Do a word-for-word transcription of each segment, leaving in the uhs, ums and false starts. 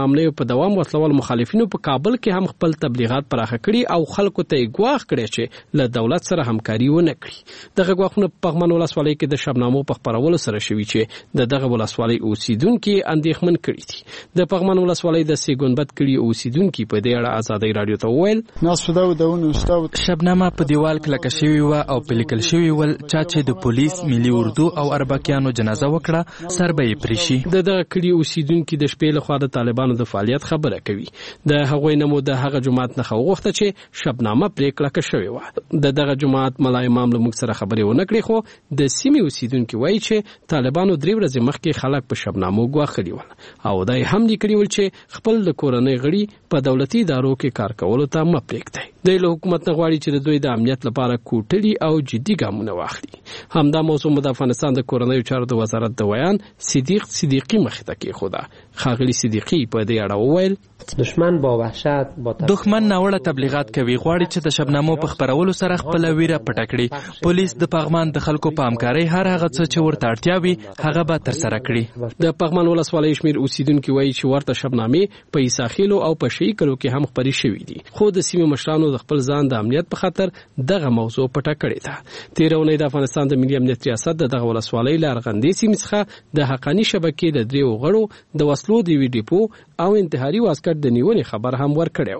معاملې په دوام وسلوال مخالفینو په کابل کې هم خپل تبلیغات پراخه کړي او خلکو ته ګواښ کړي چې له دولت سره همکاري ونه کړي. دغه ګواښونه په پغمان ولسوالۍ کې د شبنامو په خپرولو سره شوي چې د دغه ولسوالۍ اوسیدونکو اندېښمن کړي دي. د پغمان ولسوالۍ د سیګونبت کړي اوسیدونکو په دې اړه آزادۍ رادیو ته وویل شبنامه په دیوال کلکه شوی و او په لیکل شوی ول چا چې د پولیس ملي اردو او اربکیانو جنازه وکړه سر به یې پریشي. د دغه کړي اوسیدونکو د شپې لخوا د طالبانو د فعالیت خبره کوي. د هغوی نمو د هغه جماعت نه غوښته چې شبنامه پرې کلکه شوی و. د دغه جماعت ملای امام له موږ سره خبرې ونه کړې خو د سیمې اوسیدونکو وایي چې طالبانو درې ورځې مخکې خلک په شبنامو ګواښلي ول او دای هم لیکلي ول چې خپل د کورنۍ غړي په دولتي ادارو کې کار کولو ته مه پرېږدي. د حکومت نه غواړي چې د دوی د امنیت لپاره کوټلي او جدي ګامونه واخلي. همدا موضوع د افغانستان د کورنۍ چارو د وزارت د ویان صدیق صدیقی مخې ته کېښوده. ښاغلي صدیقی په دې اړه وویل دشمن با وحشت با دښمن ناوړه تبلیغات کوي، غواړي چې د شبنامو په خپرولو سره خپل ویره پټه کړي. پولیس د پغمان د خلکو په همکارۍ هر هغه څه چې ورته اړتیا وي هغه به ترسره کړي. د پغمان ولسوالۍ شمیر اوسیدونکو وایي چې ورته شبنامې په عیساخیلو او په شي کلو کې هم خپرې شوې دي، خو د سیمې مشرانو د خپل ځان د امنیت په خاطر دغه موضوع پټه کړې ده. تیرونی د افغانستان د ملي امنیت ریاست دغه ولسوالۍ لارغندې سیمې څخه د حقانی شبکې د دریو غړو د وسلو د وی ډیپو او انتحاري واسکټ د نیونې خبر هم ورکړیو.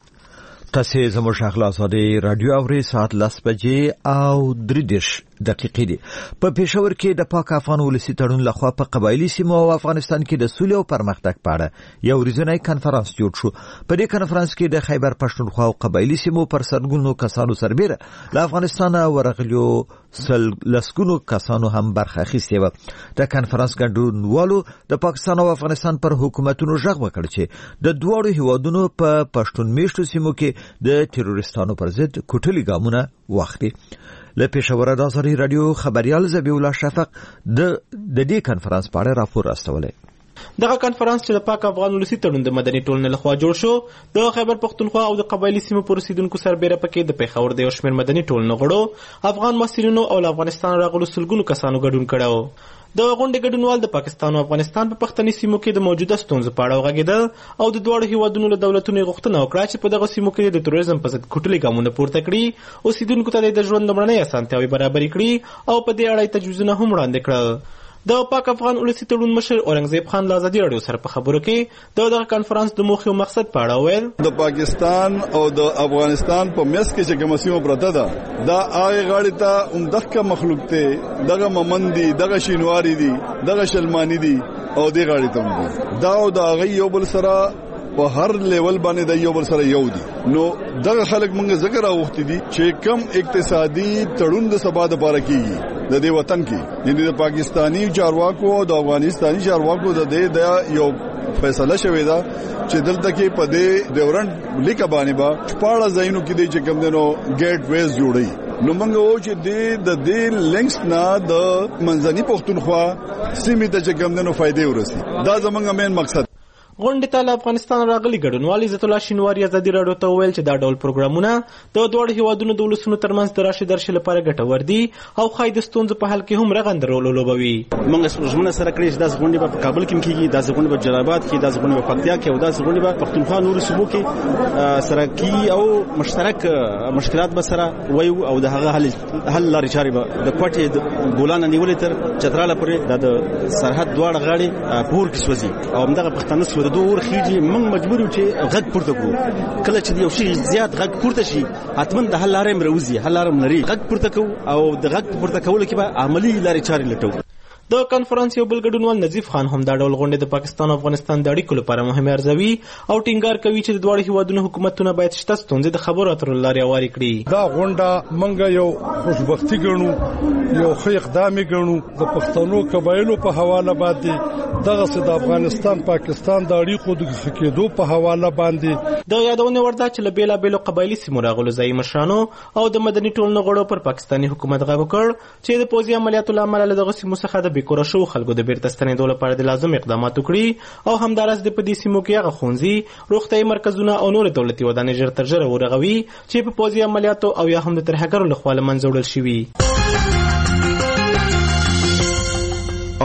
تاسو زموږ شغله آزادي رادیو اوري ساعت لس بجې او درې دېرش دقیقې دي. په پېښور کې د پاک افغان ولسی تړون لخوا په قبایلی سیمو او افغانستان کې د سولې او پرمختګ په اړه یو ورځنی کنفرانس جوړ شو. په دې کنفرانس کې د خیبر پښتونخوا او قبایلی سیمو پر سرګونو کسانو سربېره له افغانستان ورغلو سل لسګونو کسانو هم برخه اخیستې وه. د کنفرانس ګډونوالو د پاکستان او افغانستان پر حکومتونو غږ وکړ چې د دواړو هیوادونو په پښتون میشتو سیمو کې د تروریستانو پر ضد کوټلي ګامونه واخلي. له پېښور د آزادي رادیو خبريال زبیح الله شفق د د دې کنفرانس په اړه راپور راستولی. دغه کنفرانس چې د پاک افغان ولسی تړون د مدني ټولنې لخوا جوړ شو، د خیبر پښتونخوا او د قبایلی سیمو پر اوسیدونکو سربېره پکې د پېښور د یو شمېر مدني ټولنو غړو، افغان مسؤلینو او له افغانستان راغلو سلګونو کسانو ګډون کړی. د غونډې ګډونوال د پاکستان او افغانستان په پښتني سیمو کې د موجوده ستونزو په اړه وغږېدل او د دواړو هیوادونو له دولتونو غوښتنه وکړه چې په دغه سیمو کې د تروریزم په ضد کوټلي ګامونه پورته کړي، اوسیدونکو ته د ژوند لومړنۍ اسانتیاوې برابرې کړي او په دې اړه تجویزونه هم وړاندې کړل. د پاک افغان ولسی تړون مشر اورنګزیب خان له آزادي رادیو سره په خبرو کې د دغه کنفرانس د موخې او مقصد په اړه ویل. د پاکستان او د افغانستان په میس کې چې کوم سیمه پرته ده دا هغه غاړې ته عمدغه مخلوق ته دغه ممندي دغه شینواری دي دغه شلمانی دي او دغه غاړې ته دا او د هغه یو بل سره په هر لیول باندې د یو بل سره یو دي. نو دغه خلک موږ ذکر راوختی دي چې کم اقتصادي تړون د سبا د پاره کیږي د دې وطن کې، یعنی د پاکستانی چارواکو او د افغانستاني چارواکو د دې د یو فیصله شوې ده چې دلته کې په دې ډیورنټ لیک باندې با شپاړه ځایونو کې د چې کم دنو ګیټ ویز جوړي. نو موږ وو چې د دې لینکس نه د منځني پښتونخوا سیمې ته چې کم دنو فائدې ورسي، دا زموږ مین مقصد. غونډې ته له افغانستان راغلي ګډونوال عزت الله شینواری آزادي رادیو ته وویل چې دا ډول پروګرامونه د دواړو هیوادونو د ولسونو ترمنځ د راشي درشي لپاره ګټور دي او ښایي د ستونزو په حل کې هم رغنده رول ولوبوي. موږ ژمنه سره کړې چې داسې غونډې به په کابل کې کېږي، داسې غونډې به جلال آباد کې، داسې غونډې به پکتیا کې او داسې غونډې به پښتونخوا نورو صوبو کې سره کېږي او مشترک مشکلات به سره وایو او د هغه حل حل لارې چارې به د کوټې د بولان نیولې تر چتراله پورې د سرحد دواړه غاړې پور کې سوځي او همدغه پښتانه سوده دوه ورخیږي. موږ مجبور یو چې غږ پورته کړو. کله چې یو شی زیات غږ پورته شي حتما د حل لارې مروزي حل لارې لري. غږ پورته کوو او د غږ پورته کولو کې به عملی لارې چارې لټوو. د کنفرانس یو بل ګډونوال نظیف خان هم دا ډول غونډې د پاکستان او افغانستان د اړیکو لپاره مهمه ارزوي او ټینګار کوي چې د دواړو هیوادونو حکومتونه باید شته ستونزې د خبرو اترو لارې هوارې کړي. دا غونډه موږ یو خوشبختي ګڼو، یو ښه اقدام ګڼو د پښتنو قبایلو په حواله باندې، دغه د افغانستان پاکستان د اړیکو د ښه کېدو په حواله باندې. د یادونه وړ ده چې له بېلابېلو قبایلي سیمو راغلو ځایي مشرانو او د مدني ټولنو غړو پر پاکستاني حکومت غږ وکړ چې د پوځي عملیاتو له امله له دغه سیمو څخه د بېکوره شوو خلکو د بیرته ستنېدو لپاره د لازم اقدامات وکړي او همداراز د په دې سیمو کې هغه ښوونځي، روغتیايي مرکزونه او نور دولتي ودانۍ ژر تر ژره ورغوي چې په پوځي عملیاتو او یا هم د ترهګرو لخوا له منځه وړل شوي.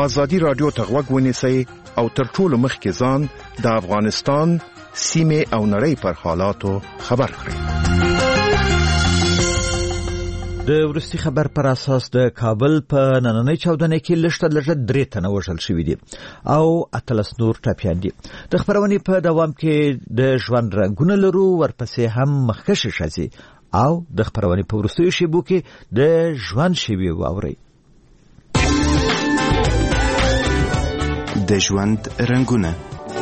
ازادي رادیو ته غوږ ونیسئ او تر ټولو مخکې ځان د افغانستان سیمه او نړۍ پر حالاتو خبر کړئ. د ورستي خبر پر اساس د کابل په نننۍ چاودنه کې لږ لږ درې تنه وژل شوي دي او اتلس نور ټپیان دي. د خبرونې په دوام کې د ژوند رنګونه لرو، ورپسې هم مخکښې ښځې او د خبرونې په وروستیو شیبو کې د ژوند شیبې واورئ. د ژوند رنګونه.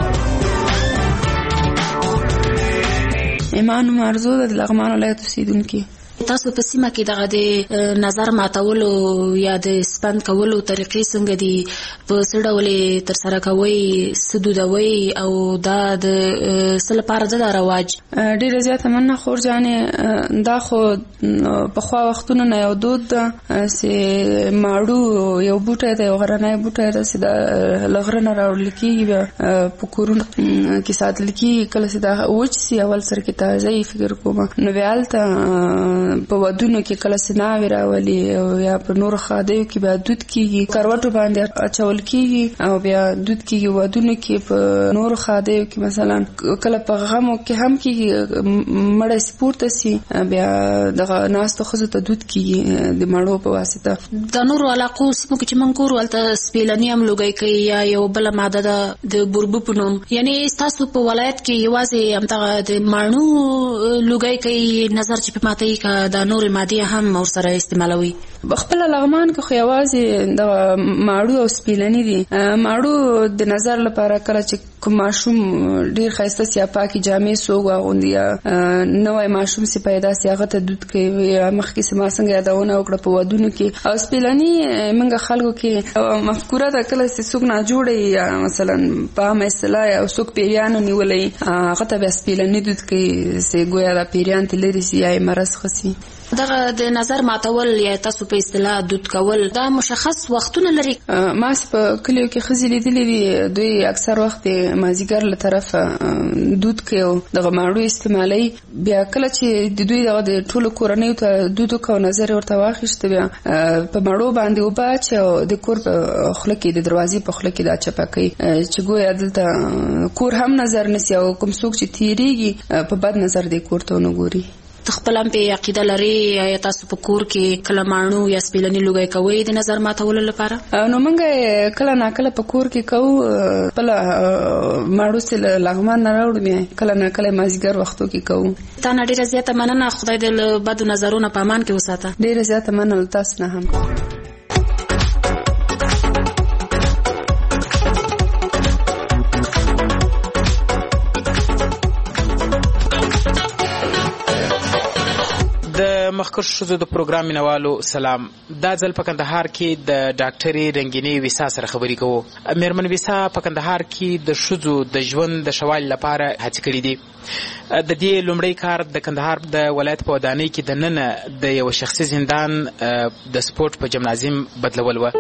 ایمان مرزو د لغمان ولایت اوسیدونکي. تاسو په سیمه کې دغه د نظر ماتولو یا د سپند کولو طریقې څنګه دي؟ په څه ډول تر سره کوئ؟ څه دودوئ او دا د څه لپاره ده دا رواج؟ ډېره زیاته مننه خور جانې. دا خو پخوا وختونو نه یو دود ده چې ماړو یو بوټی دی، یو غرنی بوټی ده چې د له غره نه راوړل کېږي، بیا په کورونو کې ساتل کېږي. کله چې دا وچ سي اول سر کې تازه یې فکر کوم نو بیا هلته په ودونو کې کله سناوي راولي او یا په نور خادیو کې بیا دود کېږي، کروټو باندې اچول کېږي او بیا دود کېږي. ودونو کې په نور خادیو کې مثلا کله په غمو کې هم کېږي، مړی سپورته سي بیا دغه ناستو ښځو ته دود کېږي د مړو په واسطه. د نورو علاقو سیمو کې چې موږ ګورو هلته سپیلني هم لوګی کوي یا یو بله ماده ده د بوربو په نوم. یعنې ستاسو په ولایت کې یوازې همدغه د ماڼو لوګی کوي، نظر چې په ماته یې دا نور ماده هم ورسره استعمالوي؟ خپل لغمان کې خو یوازې د ماړو او سپیلني دي. ماړو د نظر لپاره کله چې کوم ماشوم ډیر ښایسته سي پاکي جامې سوګ اغوندي یا نوې ماشوم سي پیدا سي هغه ته دود کوي. مخکې سما څنګه یادونه وکړه په ودونو کې. او سپیلني موږ خلکو کې مفکوره ده کله چې څوک نه جوړي یا مثلا په مثلا او څوک پیریان نیولې هغه ته بیا سپیلني دود کوي چې ګویا دا پیریان تلري سي یا مرز خسي. دغه د نظر ماتول یا تاسو په اصطلاح دود کول دا مشخص وختونه لري؟ ما په کلیو کې ښځې لیدلې دي، دوی اکثر وخت مازیګر له طرفه دود کوي او دغه ماړو استعمالوي. بیا کله چې د دوی دغه د ټولو کورنیو ته دود وکړو نظر ورته واخیست، بیا په ماړو باندې اوبه اچوي او د کور په خوله کې د دروازې په خوله کې دا چپه کوي چې ګویا دلته کور هم نظر نسی او کوم څوک چې تیریږي په بد نظر د کور ته ونه ګوري. خپل هم په عقیده لري یا تاسو په کور کې کله ماڼو یا سپیلني لوګی کوئ د نظر ماتولو لپاره؟ نو موږ کله نه کله په کور کې کوو. خپل ماړو سره لغمان نه راوړو، کله نه کله مازیګر وختو کې کوو. تا نه ډیره زیاته مننه، خدای دې له بدو نظرونو په امان کې وساته. ډیره زیاته مننه تاسو نه هم. مخکښ شوزو د پروګرام مینوالو سلام. دا ځل په کندهار کې د ډاکټرې رنګینې ویسا سره خبرې کوو. میرمن ویسا په کندهار کې د ښځو د ژوند د ښه والي لپاره هڅې کړې دي. د دې لومړی کار د کندهار د ولایت په ودانۍ کې د ننه د یو شخصي زندان د سپورت په جمنازیم بدلول و.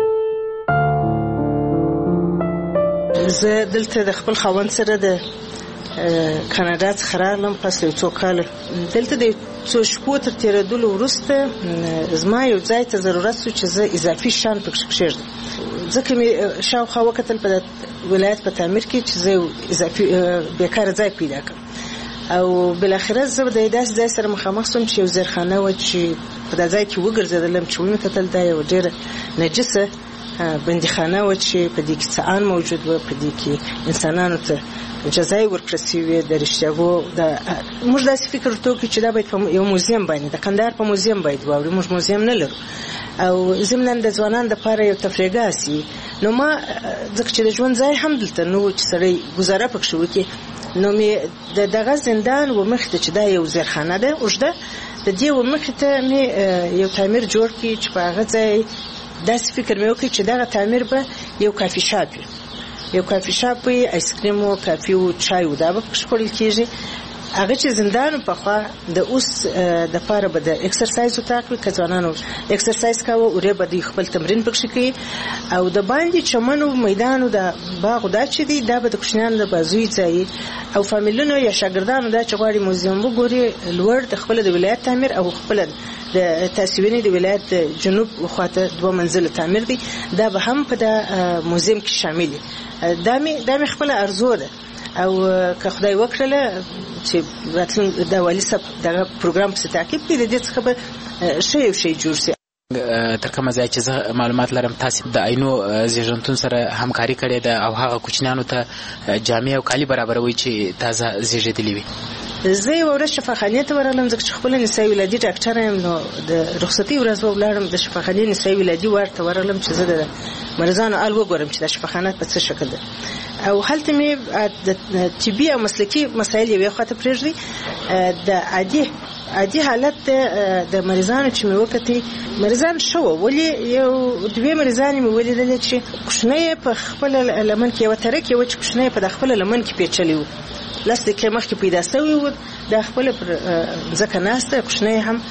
زه دلته د خپل خاوند سره د کاناډا څخه راغلم پس یو څو کاله. دلته د څو شپو تر تېرېدلو وروسته زما یو ځای ته ضرورت سو چې زه اضافي شیان پکې کښېږدم. ځکه مې شاوخوا وکتل په ولایت په تعمیر کې چې زه اضافي بیکاره ځای پیدا کړم او بالاخره زه د داسې ځای سره مخامخ سوم چې یو زیرخانه وه چې په دا ځای کې وګرځېدلم چې ومې کتل دا یوه ډېره نجسه بندیخانه وه چې په دې کې څه ان موجود وه، په دې کې انسانانو ته جزای ورکړل شوې د رښتیاګو. موږ داسې فکر ورته وکړو چې دا باید په یو موزیم باندې د کندهار په موزیم باید واوړي. موږ موزیم نه لرو او ضمناً د ځوانانو دپاره یو تفریحګاه سي. نو ما ځکه چې د ژوند ځای هم دلته نه و چې سړی ګزاره پکښې وکړي، نو مې د دغه زندان و مخې ته چې دا یو زیرخانه ده اوږده، د دې و مخې ته مې یو تعمیر جوړ کړي چې په هغه ځای داسې فکر مې وکړي چې دغه تعمیر به یو کافي شاپ وي. یو کافي شاپ وي، آیسکریم و کافي و چای و دا به پکښې خوړل کېږي. هغه چې زندان په خوا د اوس د پاره به د ایکسرسایز وتاکوي کځوانانو ایکسرسایز کاوه او ری به د خپل تمرین پکې کوي او د باندې چمنو میدانو د باغ د چي دي دا به د کوشنیانو د بازوي ځای او فامیلونو یا شاګردانو د چغواړي موزیم وګوري لوړ د خپل د ولایت تعمیر او خپل د تاسیویني د ولایت جنوب خواته دوه منزله تعمیر دي دا به هم په د موزیم کې شامل دي دا می دا می خپل ارزو ده او که خدای وکړله چې راتلون د والی صاحب دغه پروګرام په تعقیب کې د دې څخه به شی شی جوړ شي. تر کومه ځای چې زه معلومات لرم تاسو د عینو زیږنتون سره همکاري کړې ده او هغه کوچنیانو ته جامع او کالي برابروي چې تازه زیږیدلي وي. زه یو ورځ شفاخانې ته ورغلم ځکه چې خپل نسایي ولادي ډاکټر یم نو د رخصتي ورځ ولاړم د شفاخانې نسایي ولادي ورته ورغلم چې زه د مریضانو ال وګورم چې د شفاخانات په څه شکل ده او هلته مې د طبي او مسلکي مسایل یو خاطر پرېږدي د عادي عادي حالت د مریضانو چې مې وکړي مریضان شو ولی یو دوه مریضان مې ولیدل چې کوښنه په خپل لمن کې وتره کې و چې کوښنه په خپل لمن کې پیچلې و لاس د کمخ کې پیدا شوی و د خپل ځکه ناسته کوښنه هم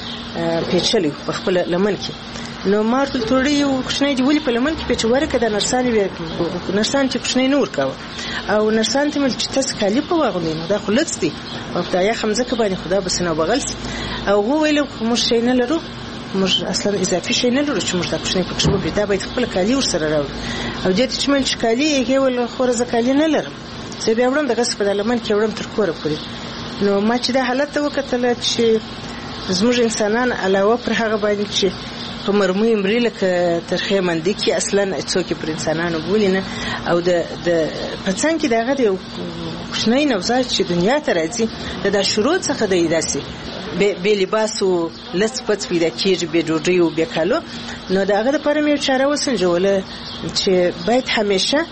پیچلې په خپل لمن کې نو مارتل توړي یو کوښنه دی ولی په لمن کې پیچوره کده نرسان وی نرسان چې کوښنه نور کاوه او نرسان ته مل چې تاسو کالی په واغلی نو دا خلص دي او دا یا خمزه کې باندې خدا بسنه وبغل او هو ویل موږ شي نه لرو موږ اصلا اضافي شي نه لرو چې موږ دا کوښنه په څو پیدا باید خپل کالی ور سره راو او دې چې مل چې کالی یې ول خو زه کالی نه لرم زه بیا ورم دغه په لمن کې ورم تر کوره پورې نو ما چې دا حالت وکړل چې زموږ انسانان علاوه پر هغه باندې چې په مرموي مریل ک ترخه مندي کې اصلا څوک پر انسانانو بولینه او د د پڅان کې دغه یو کوښنۍ نوزاد چې دنیا ته راځي د شروع څخه د ایداسي به لباسو لڅ پڅ پیدا کیږي به ډوډۍ او به کالو نو دغه لپاره مې چاره وسنجوله چې باید همیشه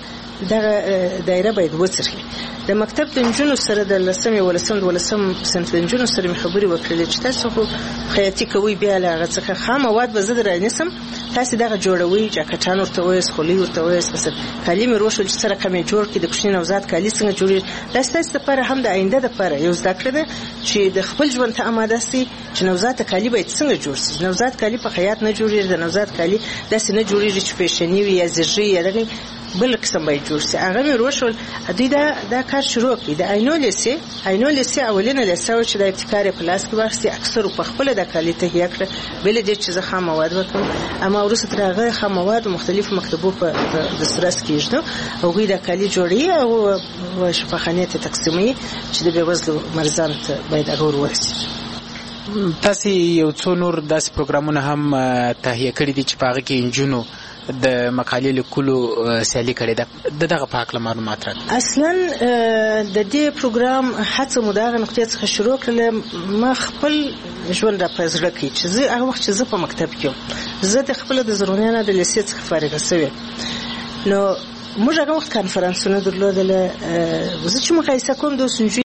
دغه دایره باید وڅرخي د مکتب د انجونو سره د لسمې ولسم د ولسم سنت انجونو سره خبري وکړل چې تاسو خو خیاطي کوي بیا لا غڅخه خام مواد به زده رانیسم تاسو دغه جوړوي جاکټان ورته وایس خولي ورته وایس مثلا کلمې روشل چې سره کومې جوړ کړي د کوښینې نوزاد کالي څنګه جوړي دا ستاسو لپاره هم د آینده لپاره یو ځکه ده چې د خپل ژوند ته آماده سي چې نوزاد کالي باید څنګه جوړ شي نوزاد کالي په خیاط نه جوړیږي د نوزاد کالي داسې نه جوړیږي چې فیشني وي یا زیږي یا دغه بل قسم باید جوړ شي هغه مې روشل دوی دا دا کار شروع کړي د عینو لسی عینو لسی اولینه لسی چې د ابتکار پلاس کې واخستي اکثر په خپل د کالي تهیه کړ بل دې چې زه خام مواد وکم اما ورسره تر هغه خام مواد مختلف مکتبو په دسترس کېږي او غوی د کالي جوړي او شفاخانه ته تقسیمي چې د بوزلو مریضان ته باید هغه ورسي تاسو یو څو نور داس پروګرامونه هم تهیه کړی دي چې پاغه کې انجونو د مقالې لیکلو سیالي کړې ده د دغه په اړه معلومات راکړئ. اصلا د دې پروګرام هڅه مو دغه نقطې څخه شروع کړل ما خپل ژوند را پزړه کې چې زه هغه وخت چې زه په مکتب کې زه د خپل د زرونیانو د لیسې څخه فارغه شوم نو موږ هغه وخت کانفرنسونه درلودل زه چې مقایسه کوم د سنجي